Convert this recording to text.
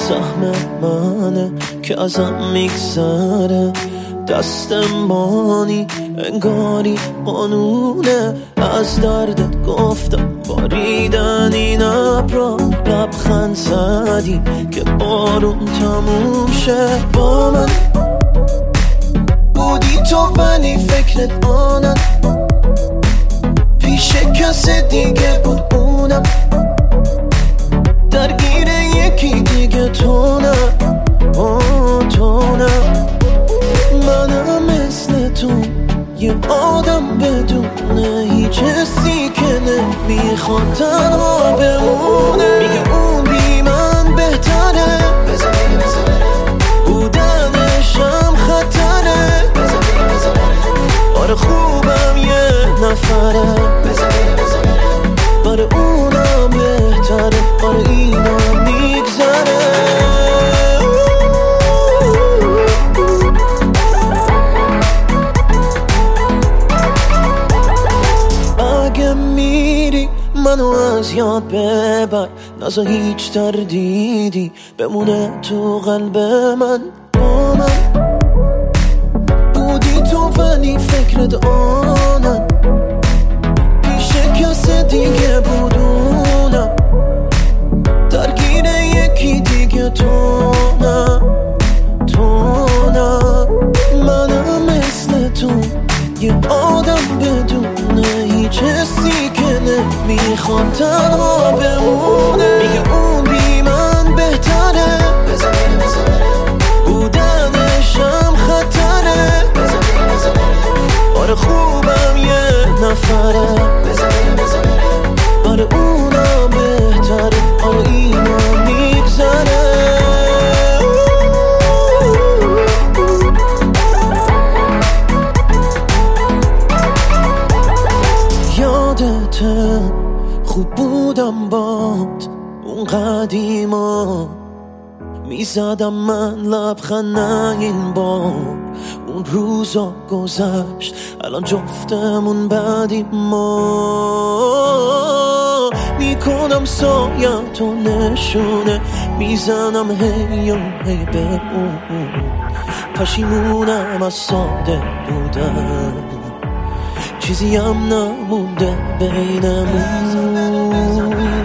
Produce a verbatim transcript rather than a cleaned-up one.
سهم منه که ازم میگذره، دستم بانی انگاری قانونه. از دردت گفتم باریدن این ابرا، لبخند زدی که بارون تموم شه. با من بودی تو ولی فکرت آنم، پیش کس دیگه بود اونم، درگیر یکی دیگه تو نه، تو نه. منم مثل تو یه آدم بدونه هیچ حسی که نمیخواد تنها بمونه. میگه اون بی من بهتره، بودنشم خطره. آره خوبم یه نفره، آره اونم بهتره، آره اینم میگذره. اگه میری منو از یاد ببر، نزا هیچ تردیدی بمونه تو قلب من. با من بودی تو ولی فکرت آنم، پیش کس دیگه بودونم، درگیر یکی دیگه تو نه، تو نه. منم مثل تو یه آدم بدونه هیچ حسی که نمیخواد تنها بمونه. میگه اون بی من بهتره، بودنشم خطره. آره خوبم یه نفره، آره اونم بهتره، آره اینم میگذره. یادته خوب بودم باد اون قدیما، میزدم من لبخند نه این بار. اون روزا گذشت الان جفتمون بعدی ما. میکنم سایتو نشونه، میزنم هی و هی به اون. پشیمونم از ساده بودم، چیزی هم نمونده بینمون.